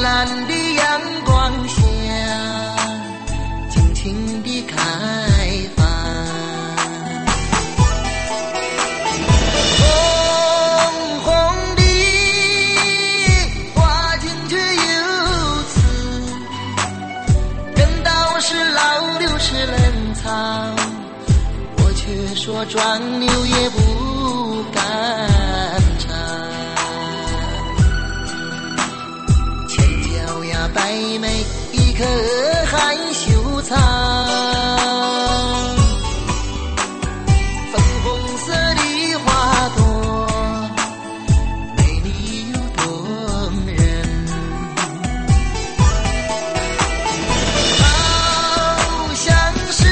蓝的阳光下，尽情地开放。红红的花径却由此，人道是老牛吃嫩草，我却说壮牛也不敢尝。白眉一棵含羞草，粉红色的花朵，美丽又动人，好像是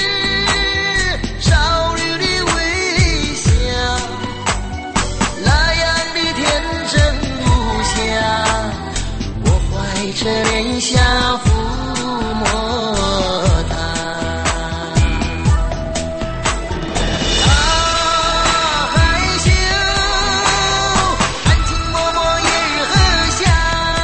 少女的微笑，那样的天真无瑕，怀着莲下抚摸它，害羞，含情脉脉夜日何下，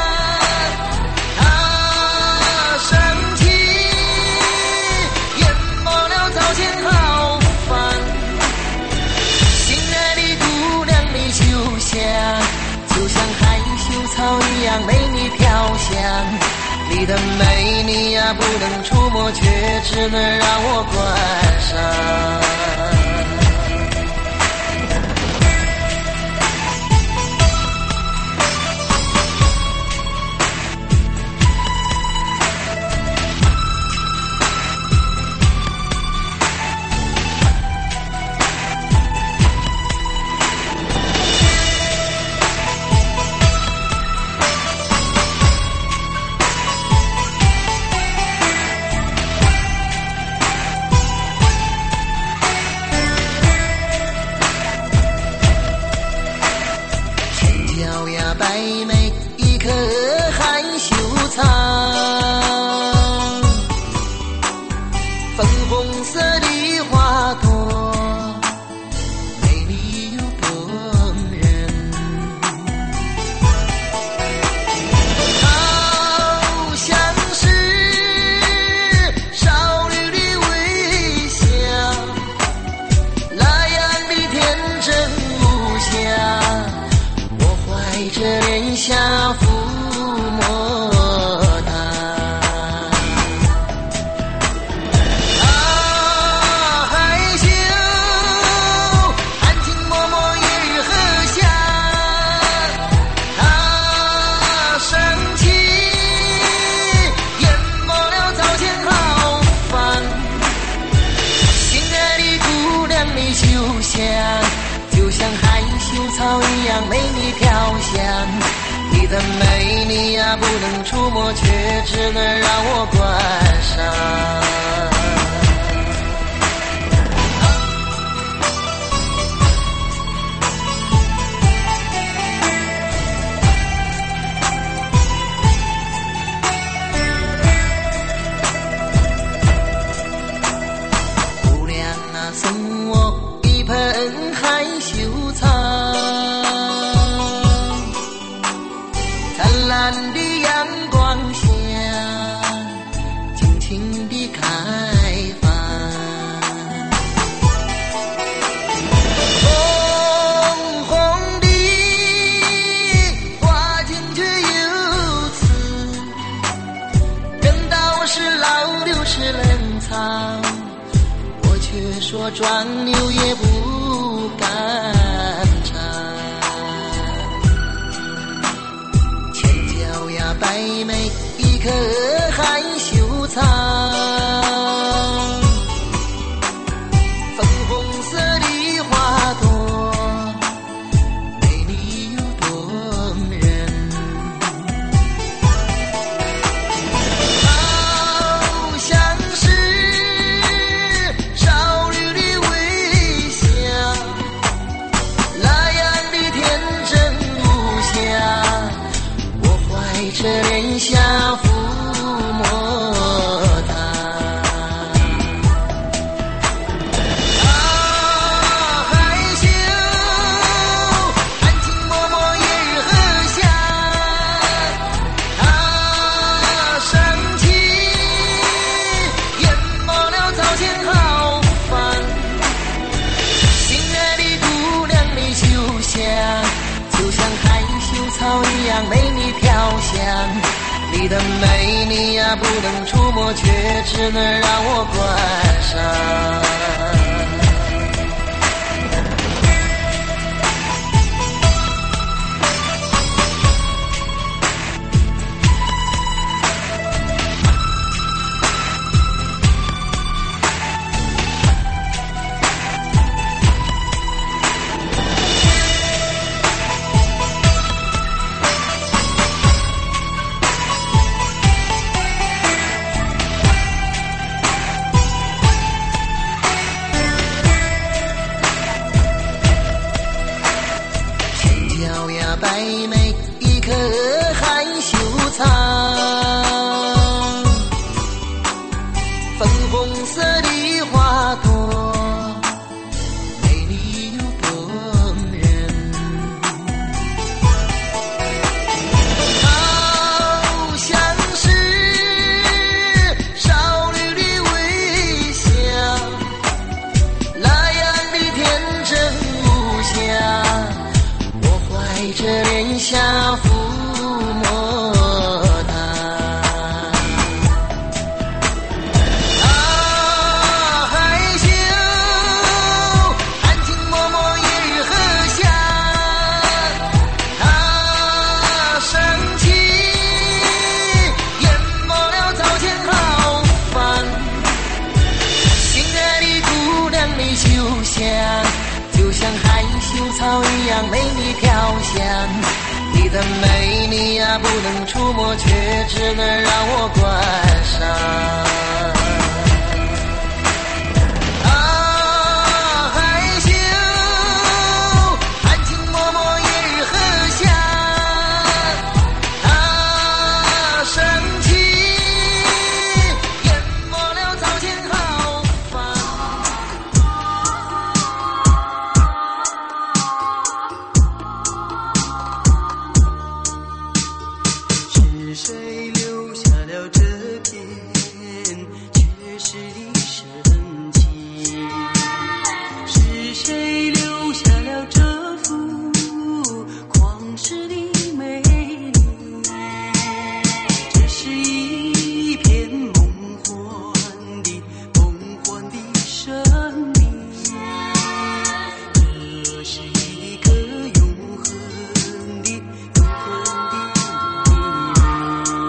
生气，淹没了早前豪放，心爱的姑娘你就像害羞草一样美丽飘香，你的美丽呀不能触摸，却只能让我观赏。白眉一棵含羞草，粉红色的花朵，美丽又动人，好像是少女的微笑，那样的天真无瑕，怀着莲下抚摸它，害羞，含情脉脉夜日何下，生气，淹没了早前豪放，心爱的姑娘你就像害羞草一样美丽飘香，你的美丽呀不能触摸，却只能让我观赏。姑娘啊，送我一盆害羞草，灿烂的阳光下，尽情地开放。红红的花径却由此，人道是老牛吃嫩草，我却说壮牛也不敢尝。白眉一棵含羞草，粉红色的花朵，美丽又动人，好像是少女的微笑，那样的天真无瑕，怀着莲下抚摸它，害羞，含情脉脉夜日何下， 你飘香，你的美丽呀不能触摸，却只能让我观赏。白眉一棵含羞草，粉红色的花朵，美丽又动人，好像是少女的微笑，那样的天真无瑕，怀着脸颊抚摸它，害羞，含情脉脉夜日何下，生气，淹没了早前豪放，心爱的姑娘你就像含羞草一样美丽飘香，你的美丽呀不能触摸，却只能让我观赏。害羞，含情脉脉夜日何下，生气，淹没了早前豪放。是谁留下了这片缺失的深情？是谁留下了这幅旷世的美丽？这是一片梦幻的生命，这是一个永恒的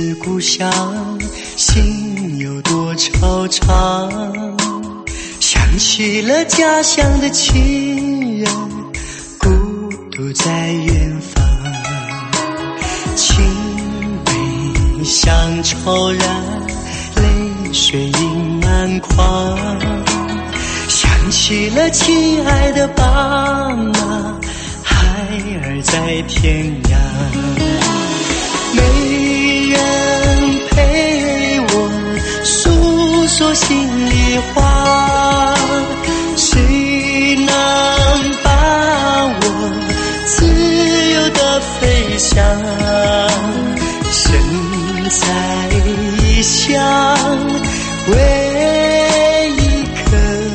思故乡，心有多惆怅。想起了家乡的亲人，孤独在远方。青梅乡愁染，泪水盈满眶。想起了亲爱的爸妈，孩儿在天涯。没人陪我诉说心里话，谁能把我自由地飞翔？身在异乡，为一颗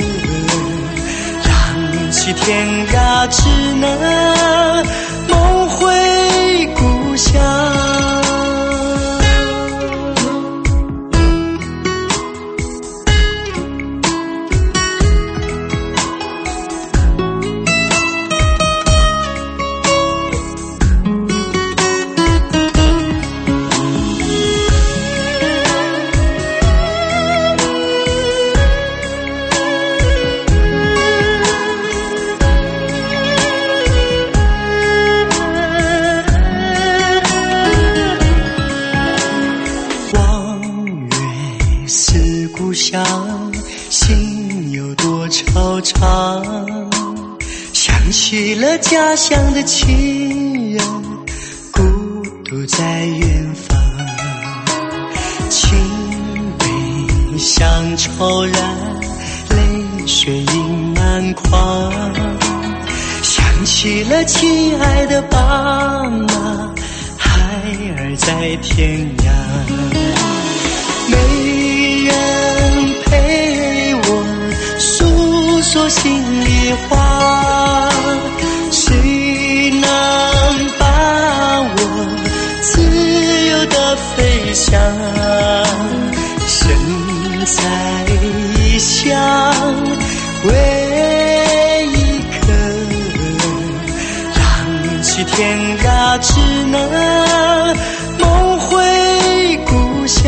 浪迹天涯，只能梦回故乡。故乡，心有多惆怅。想起了家乡的亲人，孤独在远方。青梅乡愁染，泪水盈满眶。想起了亲爱的爸妈，孩儿在天涯。没人陪我诉说心里话，谁能把我自由地飞翔？身在异乡，为一颗浪迹天涯，只能梦回故乡。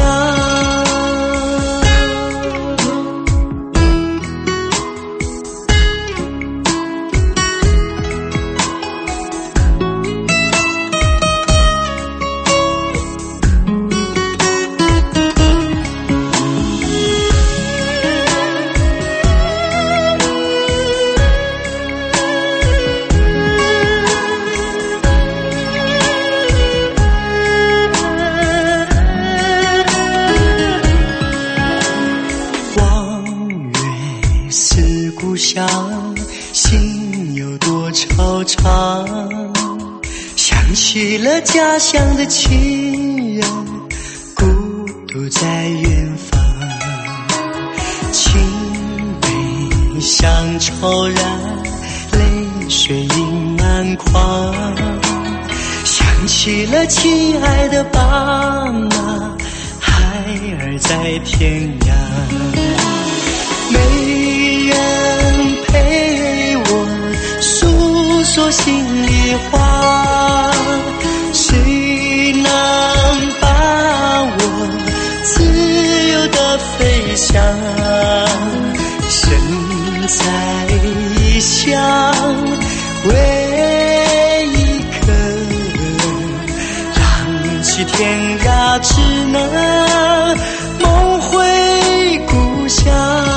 故乡，心有多惆怅。想起了家乡的亲人，孤独在远方。青梅乡愁染，泪水盈满眶。想起了亲爱的爸妈，孩儿在天涯。没人陪我诉说心里话，谁能把我自由地飞翔？身在异乡，为一颗浪迹天涯，只能梦回故乡。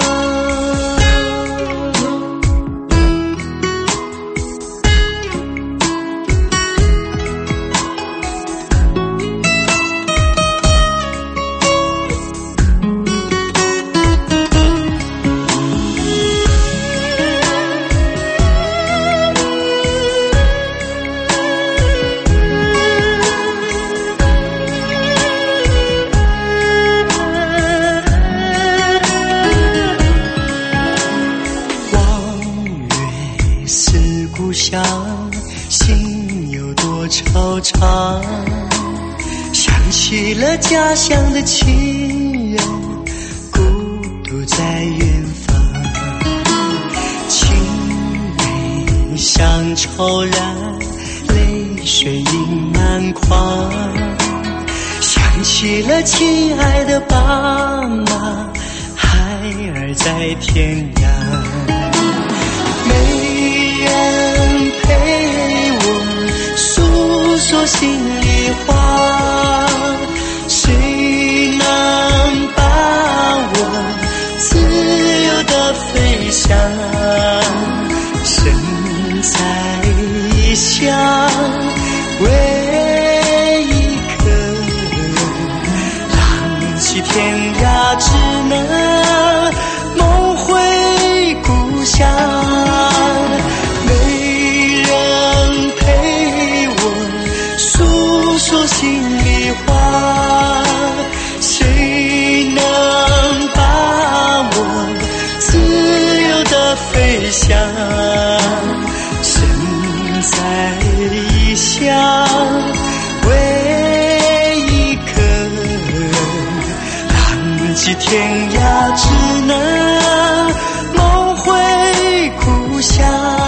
故乡，心有多惆怅。想起了家乡的亲人，孤独在远方。青梅乡愁染，泪水盈满眶。想想起了亲爱的爸妈，孩儿在天涯，没人陪我诉说心里话，谁能把我自由地飞翔？身在异乡，为一颗浪迹天涯，只能梦回故乡。没人陪我诉说心里话，谁能把我自由地飞翔？身在异乡，为一颗浪迹天涯，只能梦回故乡。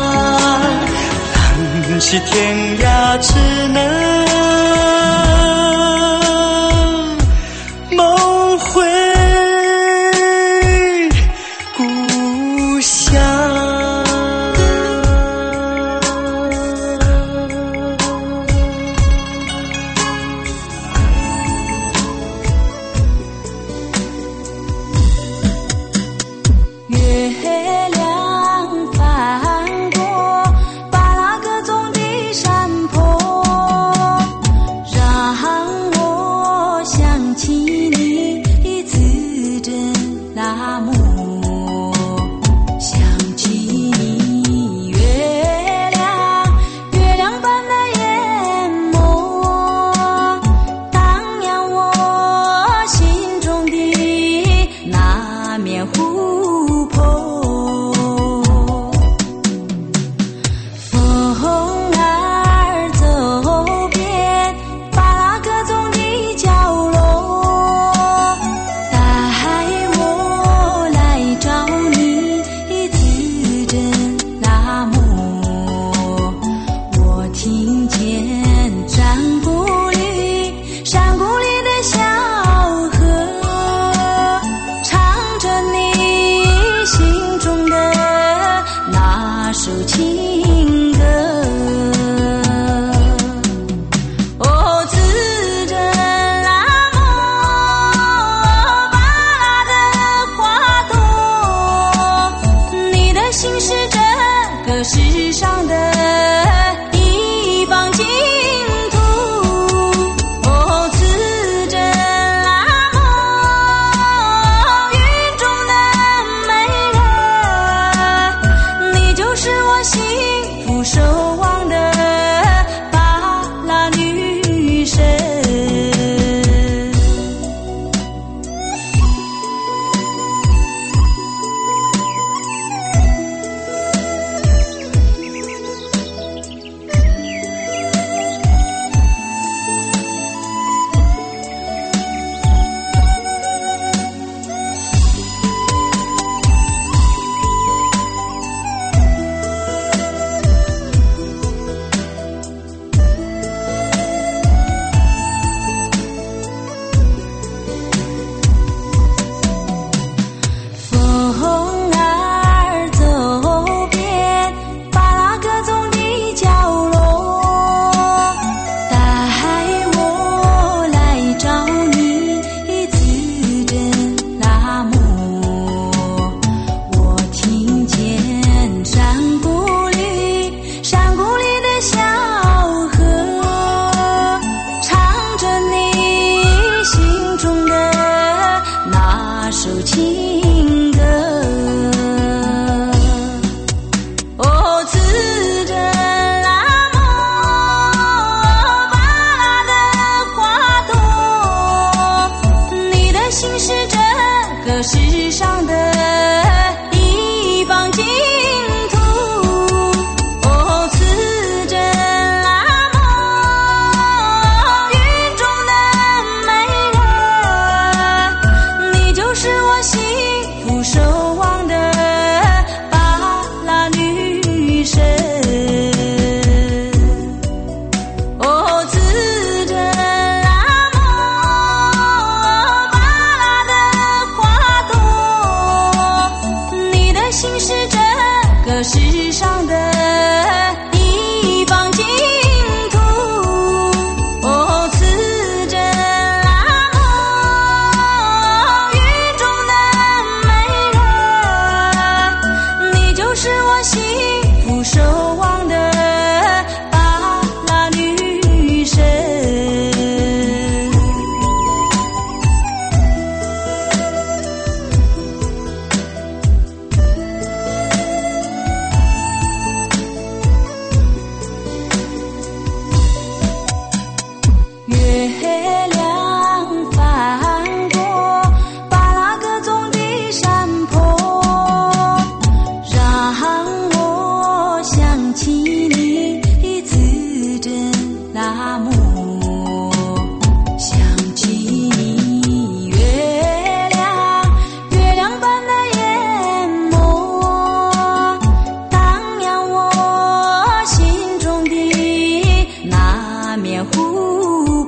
浪迹天涯，只能梦回故乡。 月亮翻过巴拉格中的山坡，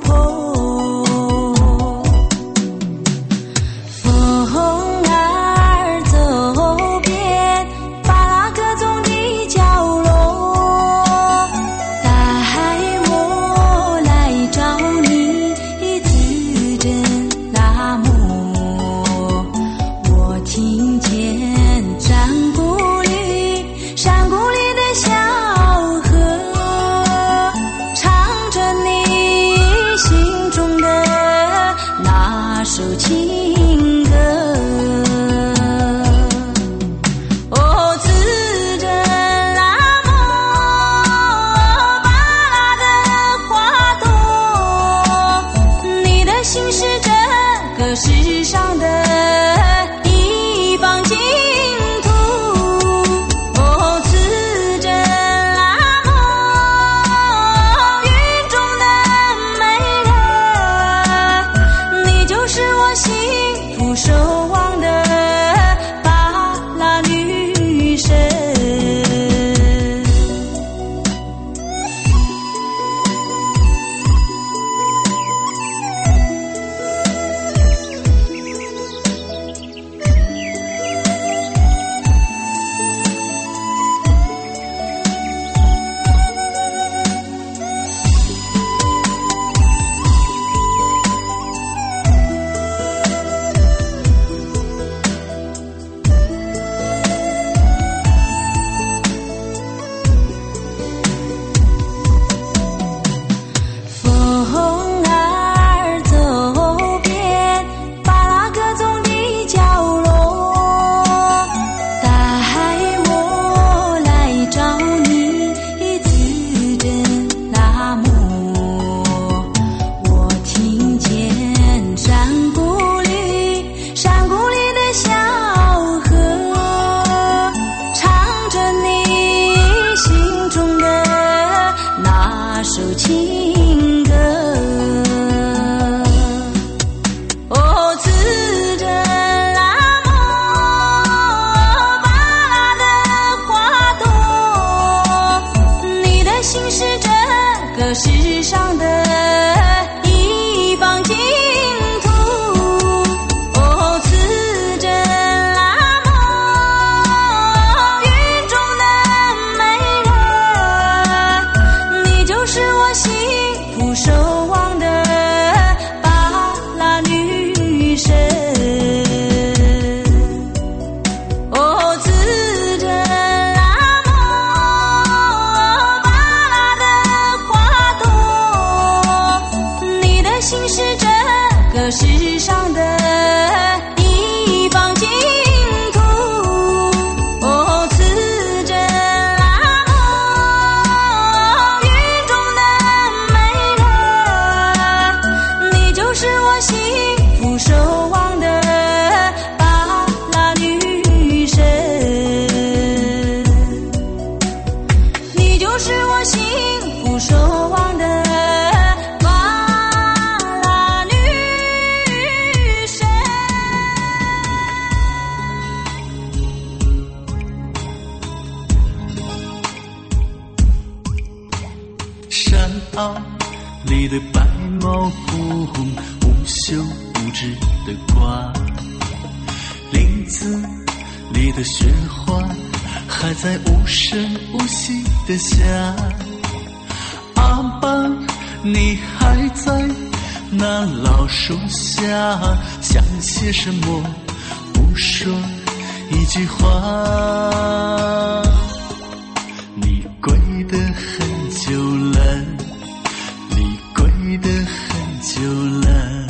里的白毛枯红，无休无止的挂。林子里的雪花，还在无声无息的下。阿爸，你还在那老树下，想些什么？不说一句话。你跪得很久了，你跪得很久了。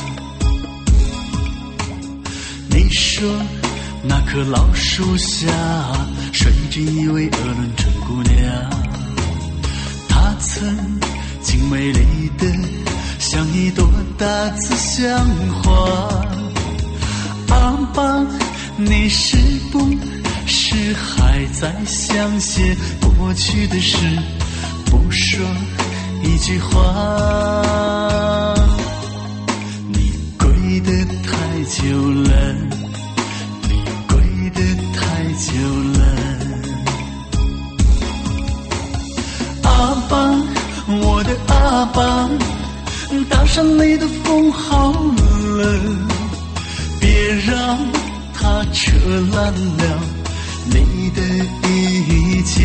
你说那棵老树下睡着一位鄂伦春姑娘，她曾经美丽的像一朵大紫香花。阿爸，你是不是还在想些过去的事？不说一句话。你跪得太久了，你跪得太久了。阿爸，我的阿爸， 山里的风好冷，别让它扯烂了你的一切。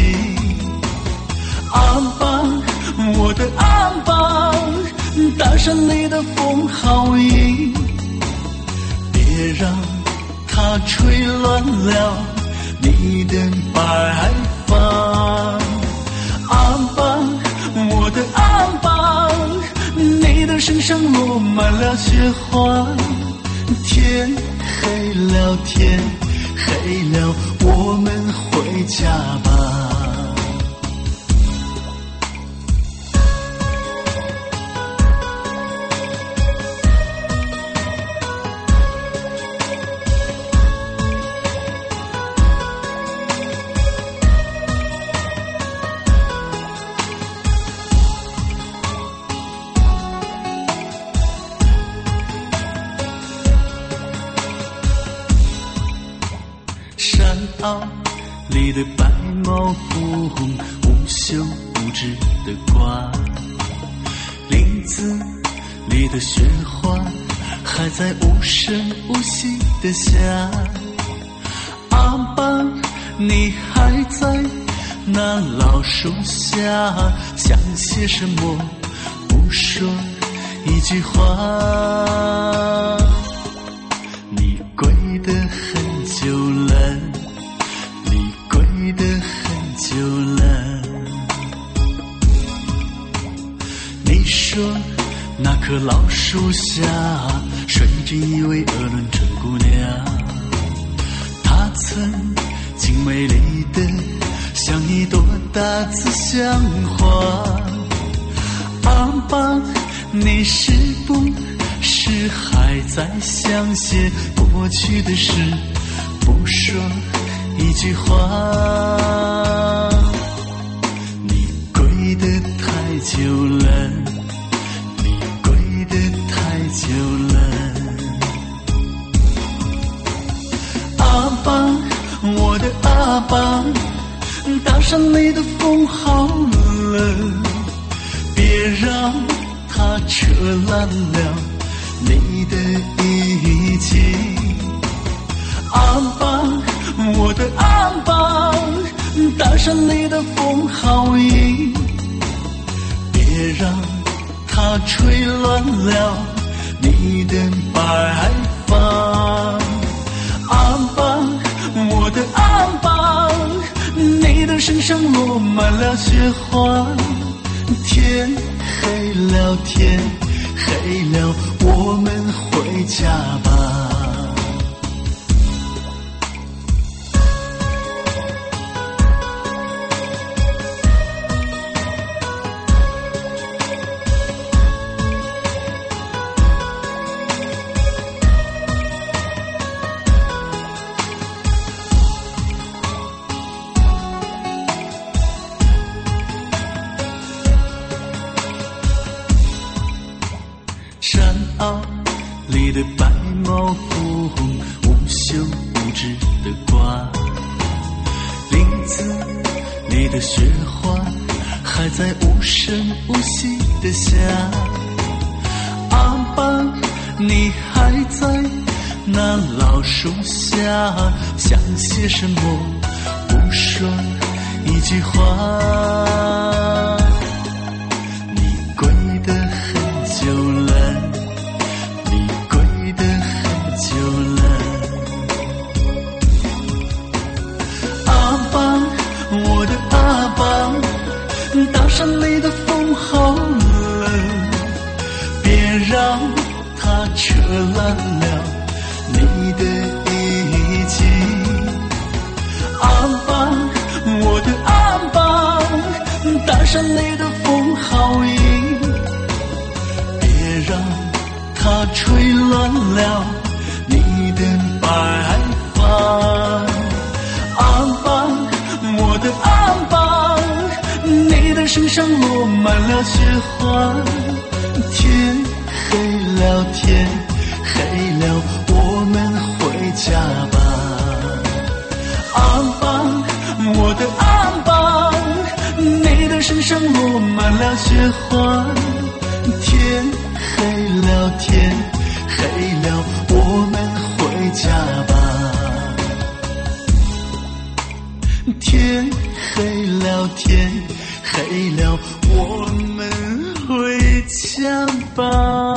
安邦，我的安邦，大山里的风好硬，别让它吹乱了你的白发。安邦，我的安邦，你的身上落满了雪花。天黑了，天黑了，我们回家吧。山坳里的白毛浮红，无休无止的挂。林子里的雪花，还在无声无息的下。阿爸，你还在那老树下，想些什么？不说一句话。你跪得很久了，你跪得很久了。你说那棵老树下睡着一位鄂伦春姑娘，她曾经美丽的像一朵大紫香花。阿爸，你是不是还在想些过去的事？不说一句话。你跪得太久了，你跪得太久了。阿爸，我的阿爸，大山里的风好冷，别让它扯烂了你的一切。安邦，我的安邦，大山里的风好硬，别让它吹乱了你的白发。安邦，我的安邦，你的身上落满了雪花。天黑了，天黑了，我们回家吧。山坳里的白毛浮红，无休无止的挂。林子里的雪花，还在无声无息的下。阿爸，你还在那老树下，想些什么？不说一句话。你跪得很久了，你跪得很久了。阿爸，我的阿爸，大山里的风好冷，别让它扯烂了你的一切。阿爸，我的阿爸，大山里的风好硬，别让它吹乱了你的白发。阿爸，我的阿爸，你的身上落满了雪花。天黑了，天黑了，我们回家吧。阿爸，我的阿爸，你的身上落满了雪花。天黑了天黑了，我们回家吧。天黑了，天黑了，我们回家吧。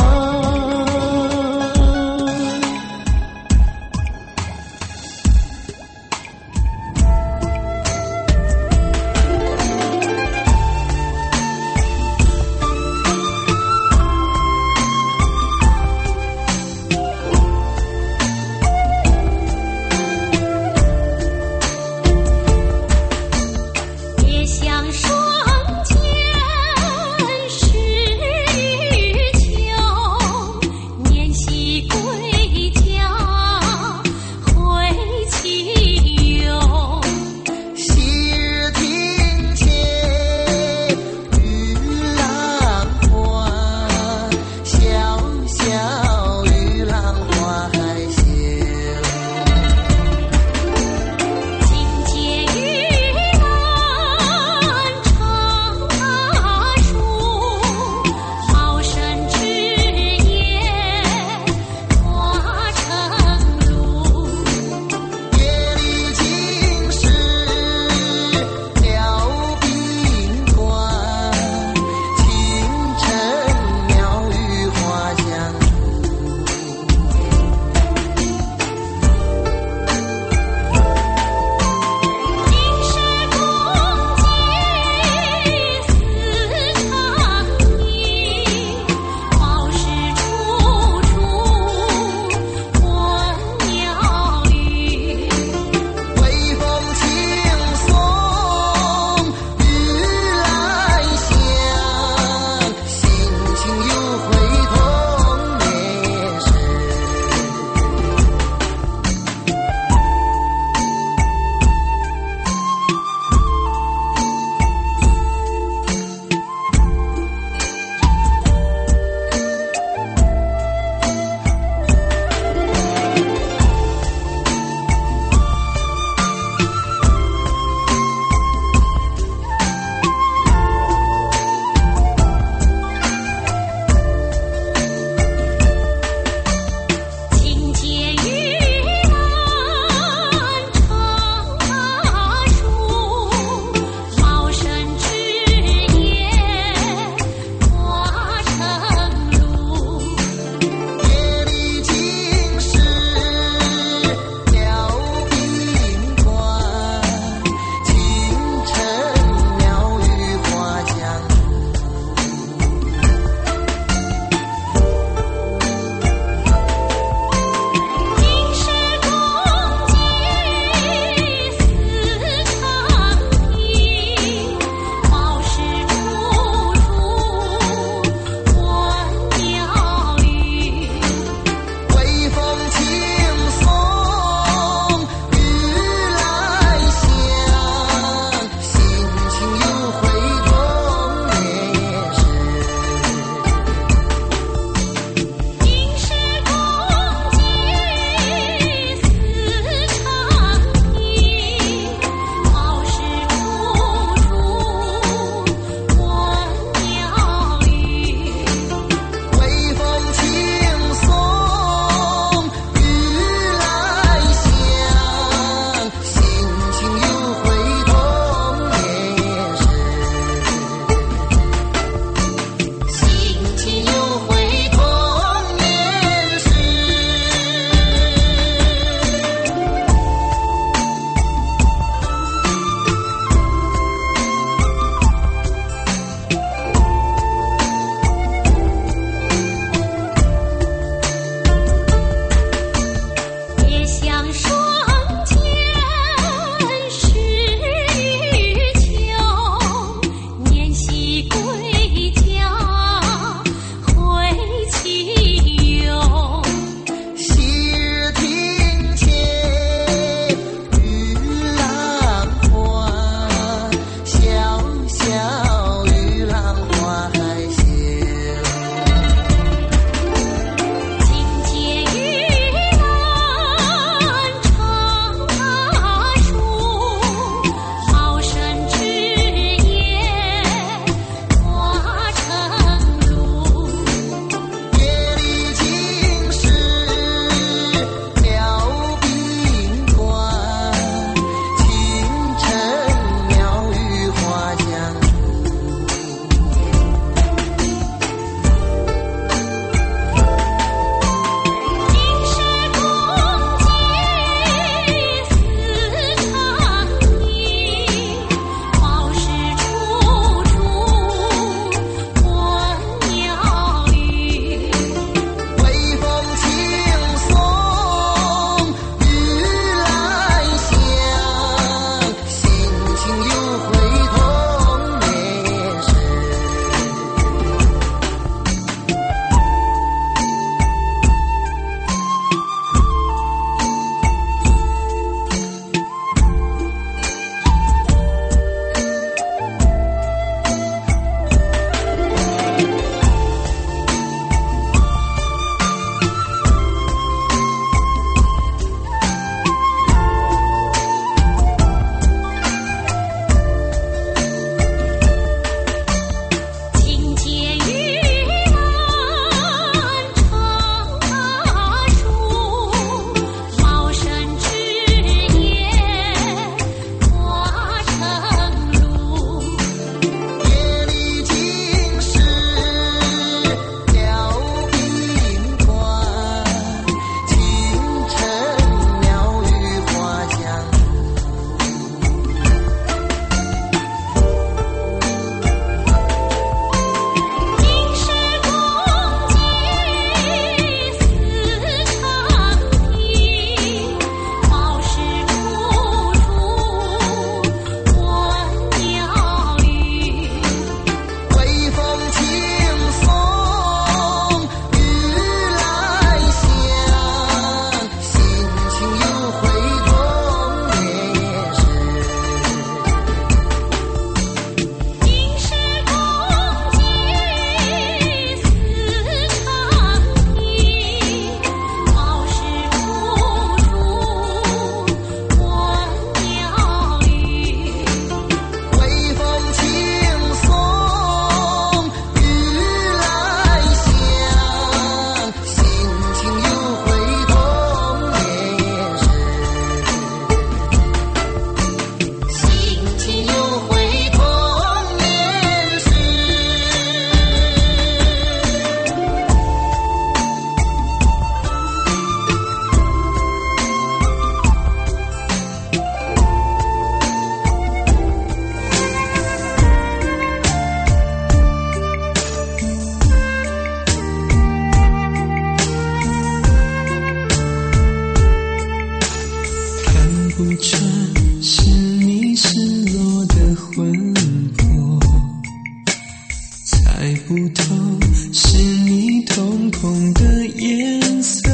空的颜色，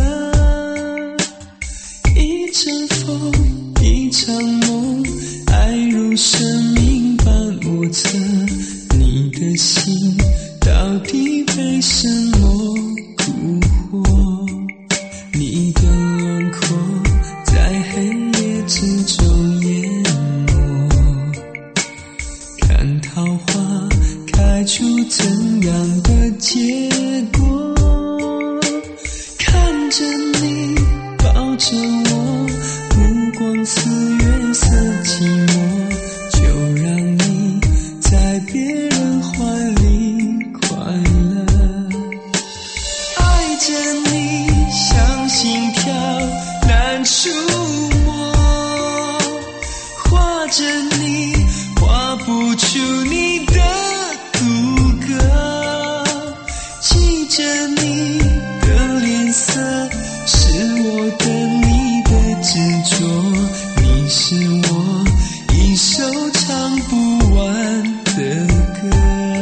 一阵风，一场梦，爱如生命般莫测。你的心到底被什么蛊惑？你的轮廓在黑夜之中淹没，看桃花开出怎样的结果？看着你抱着我，目光似月色寂寞，就让你在别人怀里快乐。爱着你像心跳难触摸，画着你画不出你的骨骼，记着你的脸色，是我的你的执着，你是我一首唱不完的歌。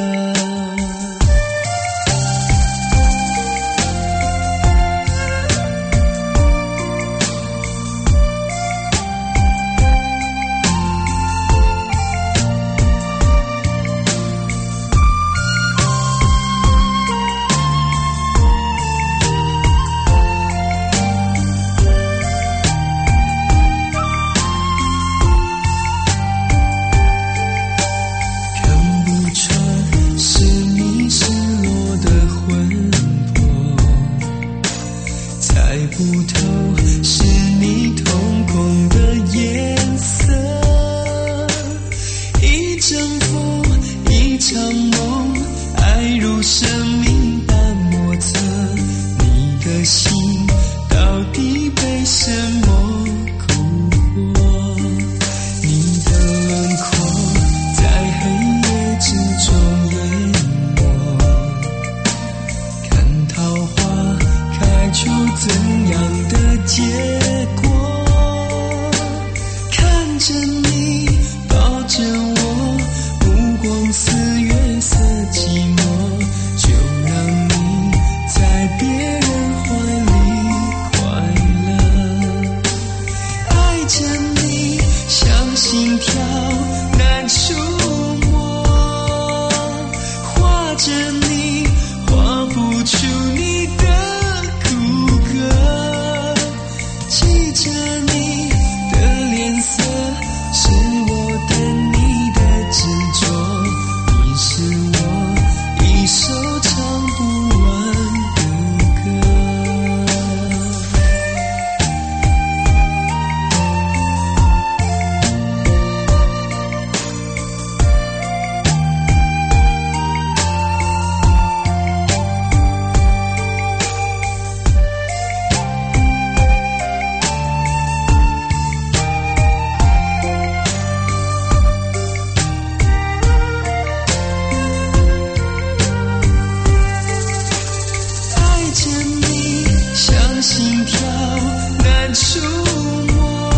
猜不透是你瞳孔的颜色，一阵风，一场梦，爱如生命般莫测。你的心到底被什么蛊惑？你的轮廓在黑夜之中淹没，看桃花开出怎样的结果？看着你抱着我，目光似月色寂寞，就让你在别人怀里快乐。爱着你像心跳难触摸，画着你画不出你的骨骼，记着你的脸色，是我的你的执着，你是我一首唱不完的歌。爱着你像心跳难触摸，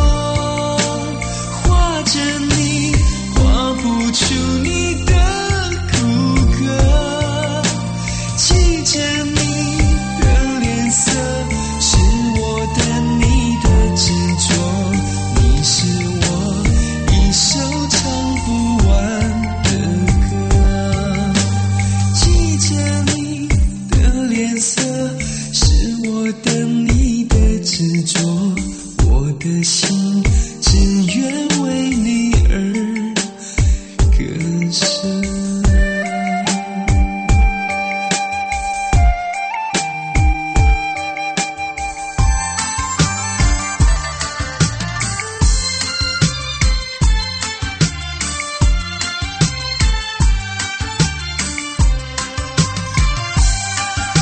画着你画不出你的骨骼，记着你的脸色，是我的你的执着，你是我一首唱不完的歌，记着你的脸色，是我的你的执着，我的心只愿为你而歌声。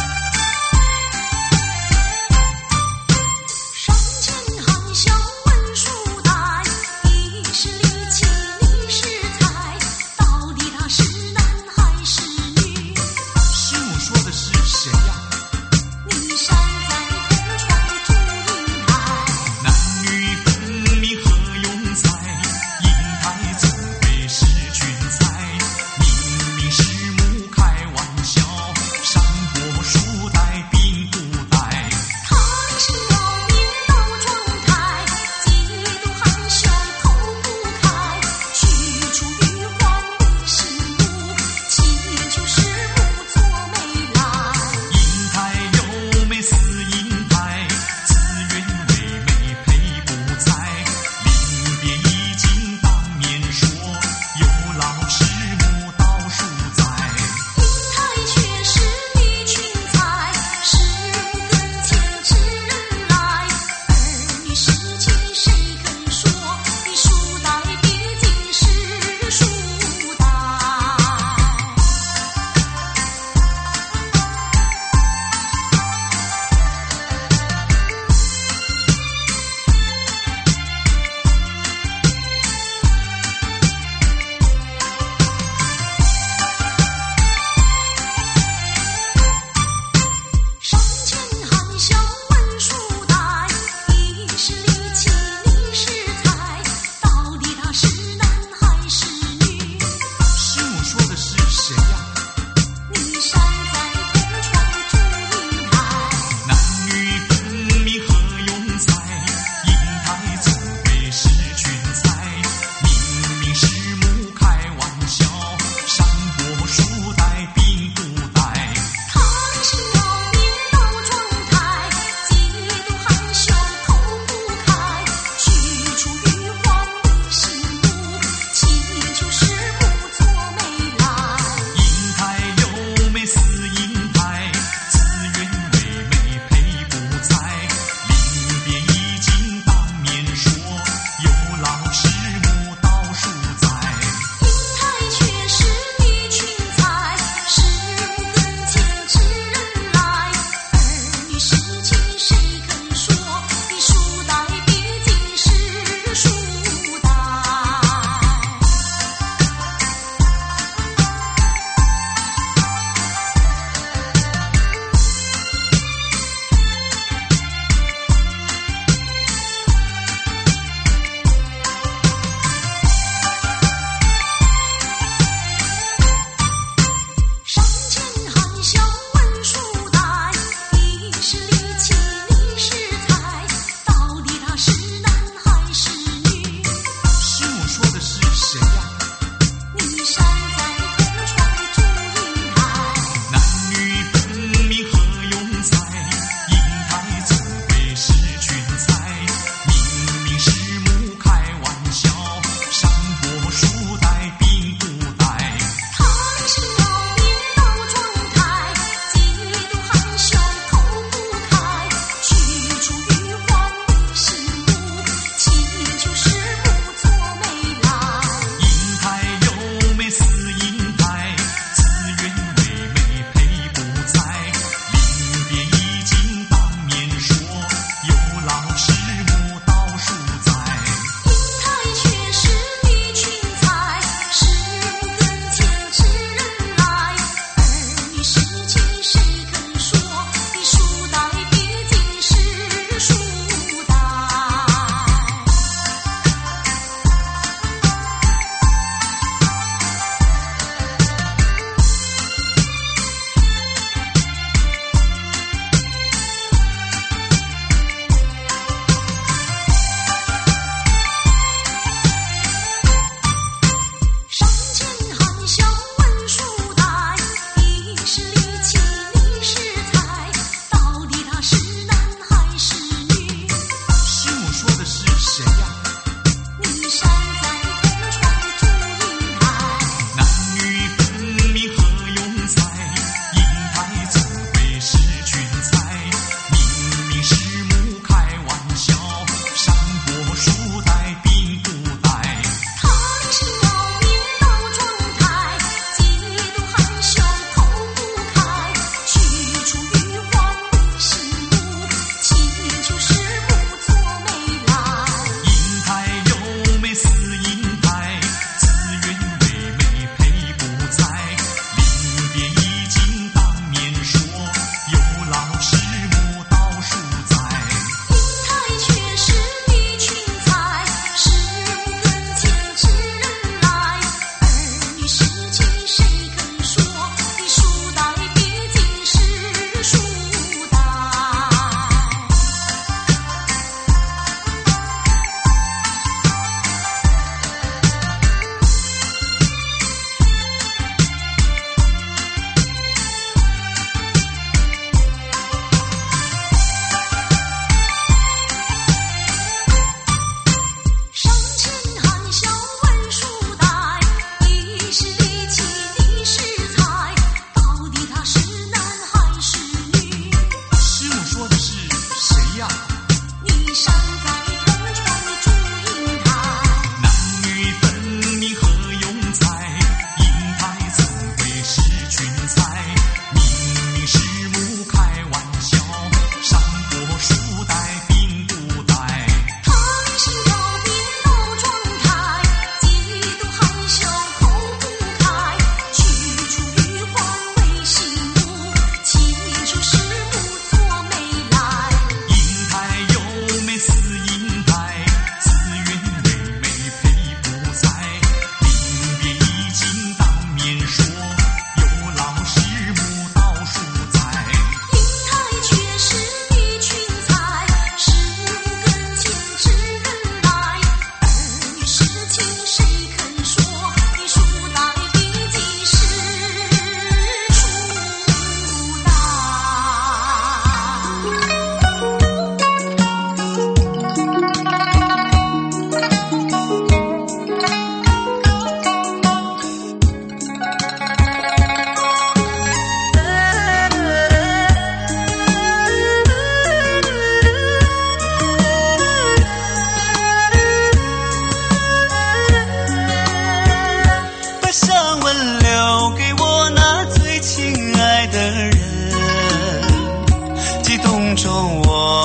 山间含笑问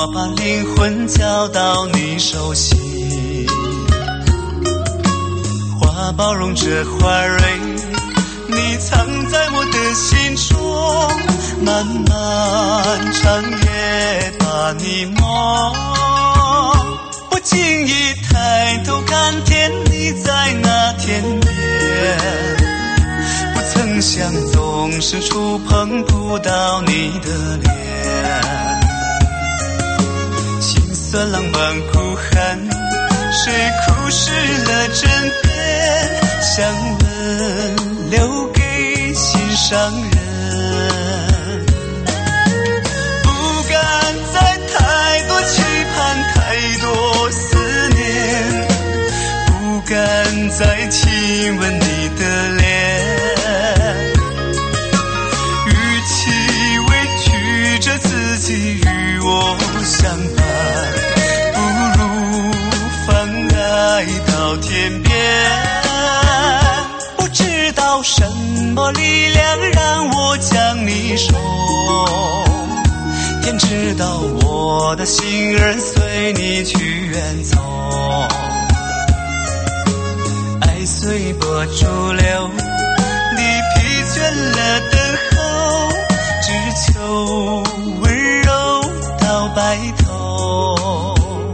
我把灵魂交到你手心，花包容着花蕊，你藏在我的心中，漫漫长夜把你梦。不经意抬头看天，你在那天边，不曾想总是触碰不到你的脸，心酸浪漫哭喊，谁哭湿了枕边，香吻留给心上人，不敢再太多期盼，太多思念，不敢再亲吻你的脸，与其委屈着自己与我相伴，不如放爱到天边。不知道什么力量让我将你守，天知道我的心儿随你去远走，爱随波逐流，你疲倦了等候，只求温柔到白头。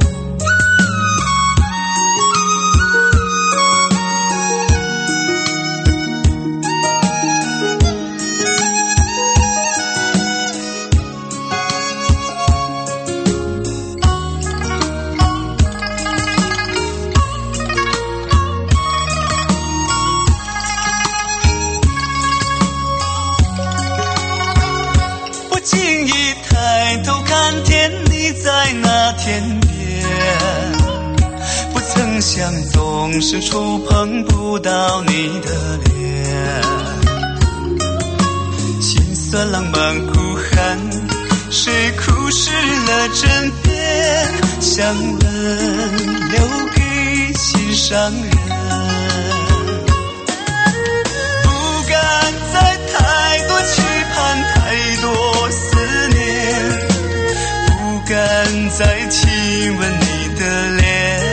在那天边，不曾想总是触碰不到你的脸，心酸浪漫哭喊，谁哭湿了枕边，香吻留给心上人，不敢再太多期盼，太多思念，不敢再亲吻你的脸，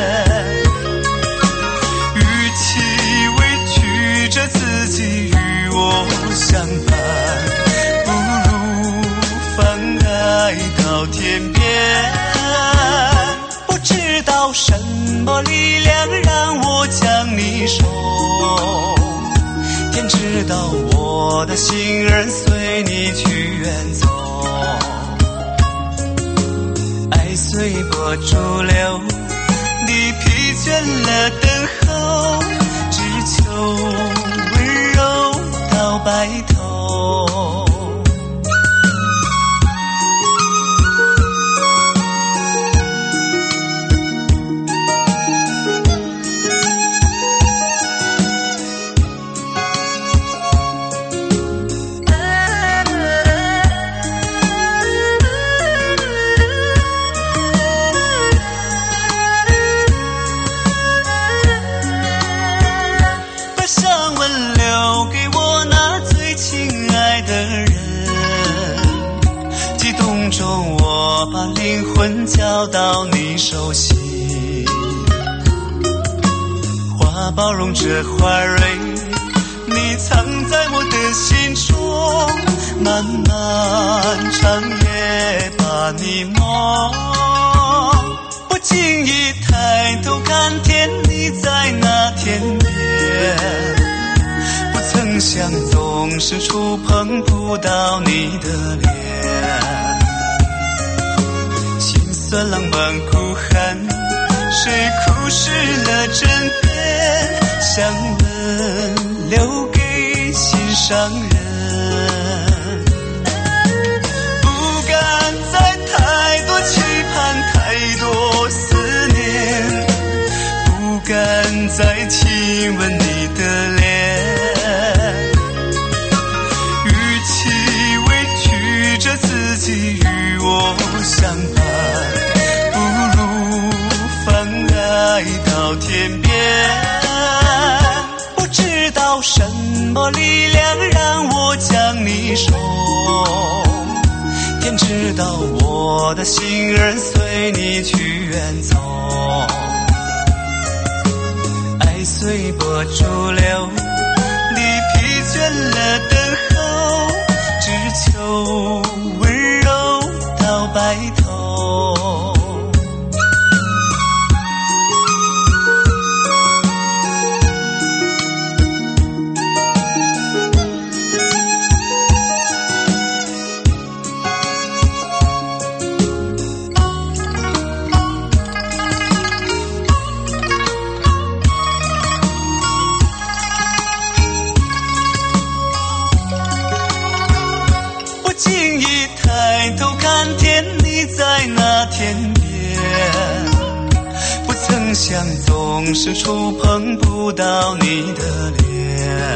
与其委屈着自己与我相伴，不如放爱到天边。不知道什么力量让我将你守，天知道我的心儿随你去远走，随波逐流，你疲倦了等候，只求温柔到白头。灵魂交到你手心，花包容着花蕊，你藏在我的心中，漫漫长夜把你梦。不经意抬头看天，你在那天边，不曾想总是触碰不到你的脸，酸浪漫哭喊，谁哭湿了枕边，香吻留给心上人，不敢再太多期盼，太多思念，不敢再亲吻你的脸，与其委屈着自己与我相伴，爱到天边。不知道什么力量让我将你守，天知知道我的心儿随你去远走，爱随波逐流，你疲倦了等候，只求温柔到白头。想总是触碰不到你的脸，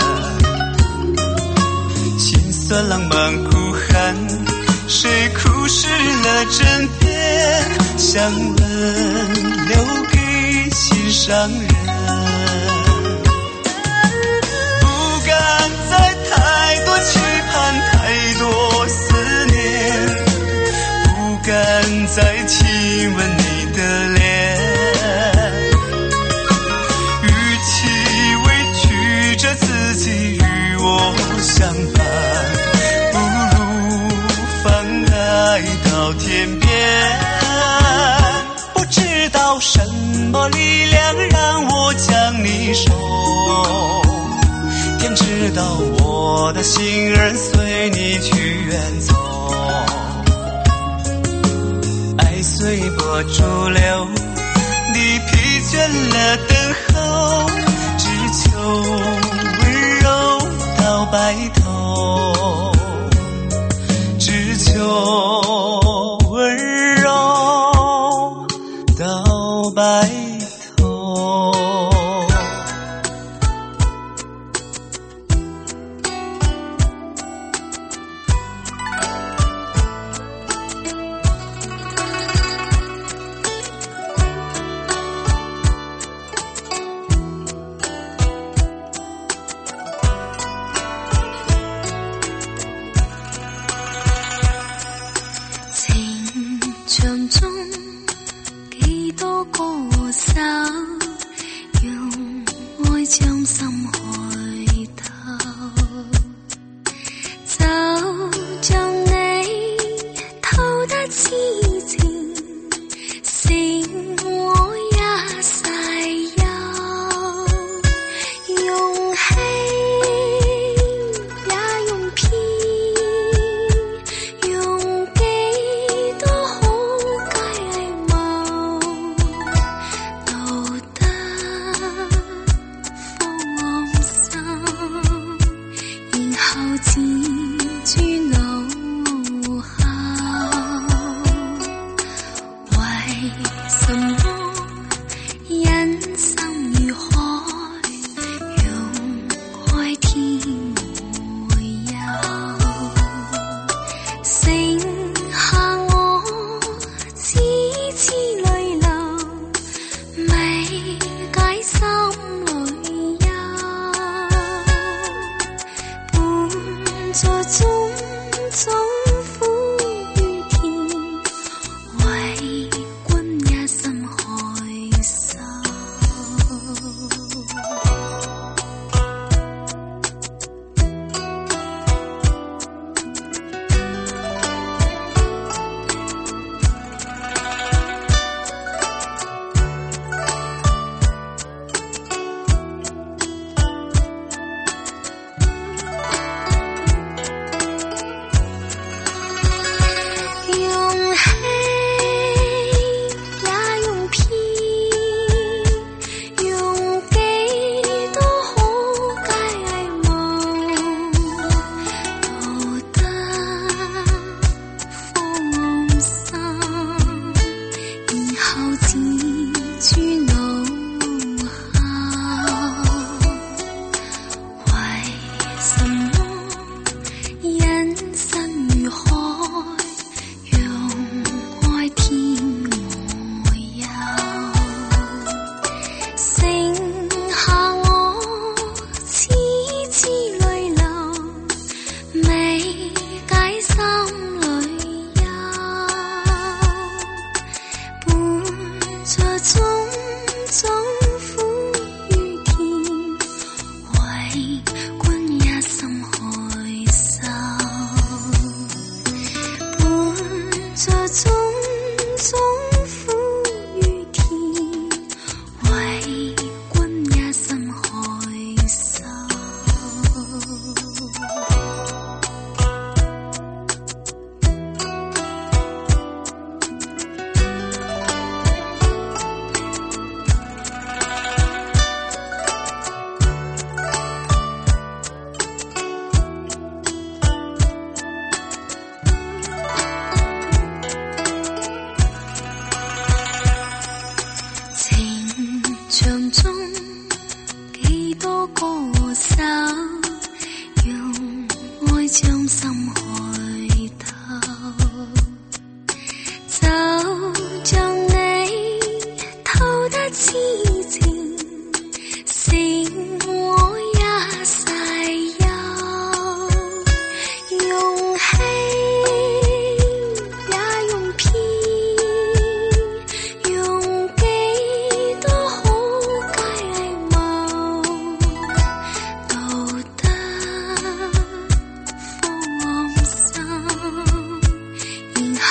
心酸浪漫哭喊，谁哭湿了枕边，香吻留给心上人。不敢再太多期盼，太多思念，不敢再亲吻你的脸，自己与我相伴，不如放开到天边。不知道什么力量让我将你守，天知道我的心儿随你去远走，爱随波逐流，你疲倦了等候，只求到白头，只求温柔到白头。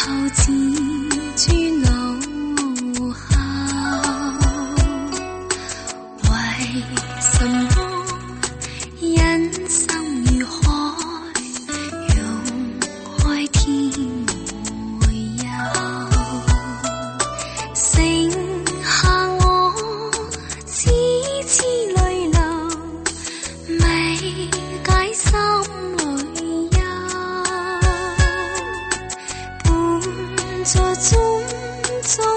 後自注腦後，為什麼人生如海，用開天會有，剩下我痴痴淚流，未解心裏憂，伴着種種